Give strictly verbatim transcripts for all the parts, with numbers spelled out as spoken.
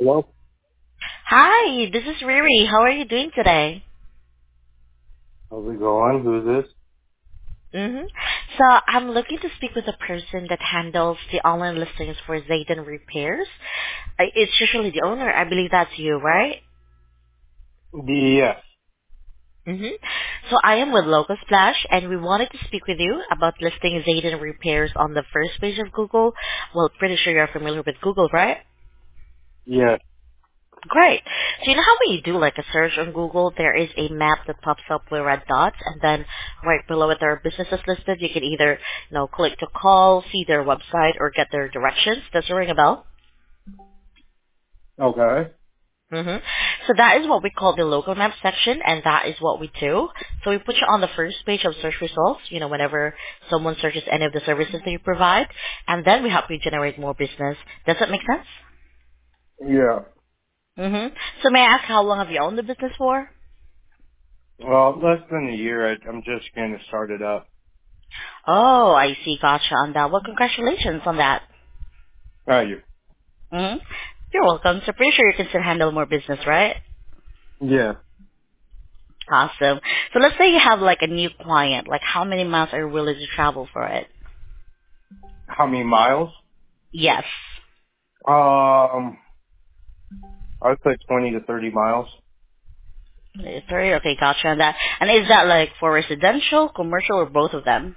Hello? Hi, this is Riri. How are you doing today? How's it going? Who's this? Mm-hmm. So I'm looking to speak with a person that handles the online listings for Zayden Repairs. Uh, It's usually the owner. I believe that's you, right? Yes. Mm-hmm. So I am with Local Splash, and we wanted to speak with you about listing Zayden Repairs on the first page of Google. Well, pretty sure you're familiar with Google, right? Yes. Great. So you know how when you do like a search on Google, there is a map that pops up with red dots, and then right below it there are businesses listed. You can either, you know, click to call, see their website, or get their directions. Does it ring a bell? Okay. Mm-hmm. So that is what we call the local map section, and that is what we do. So we put you on the first page of search results, you know, whenever someone searches any of the services that you provide, and then we help you generate more business. Does that make sense? Yeah. Mm-hmm. So may I ask how long have you owned the business for? Well, less than a year. I, I'm just getting started up. Oh, I see. Gotcha on that. Well, congratulations on that. How are you? hmm You're welcome. So pretty sure you can still handle more business, right? Yeah. Awesome. So let's say you have like a new client. Like how many miles are you willing to travel for it? How many miles? Yes. Um, I'd say twenty to thirty miles. Three. Okay, gotcha on that. And is that like for residential, commercial, or both of them?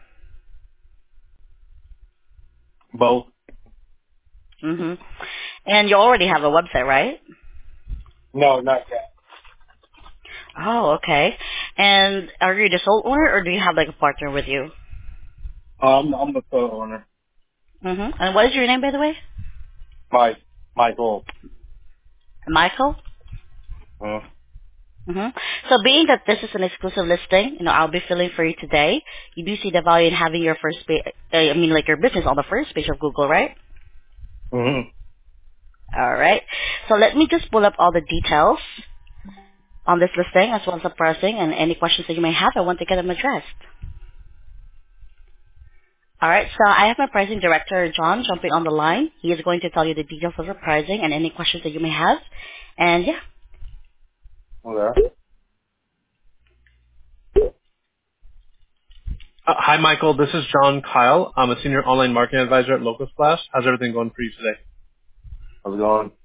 Both. hmm And you already have a website, right? No, not yet. Oh, okay. And are you the sole owner, or do you have like a partner with you? Um, I'm the co-owner. hmm And what is your name, by the way? My, Michael. Michael? Uh, hmm So being that this is an exclusive listing, you know, I'll be filling for you today. You do see the value in having your first page, uh, I mean, like your business on the first page of Google, right? mm-hmm. All right. So let me just pull up all the details on this listing as well as the pricing and any questions that you may have. I want to get them addressed. All right. So I have my pricing director, John, jumping on the line. He is going to tell you the details of the pricing and any questions that you may have. And yeah. Okay. Uh, hi, Michael. This is John Kyle. I'm a senior online marketing advisor at Local Splash. How's everything going for you today? How's it going?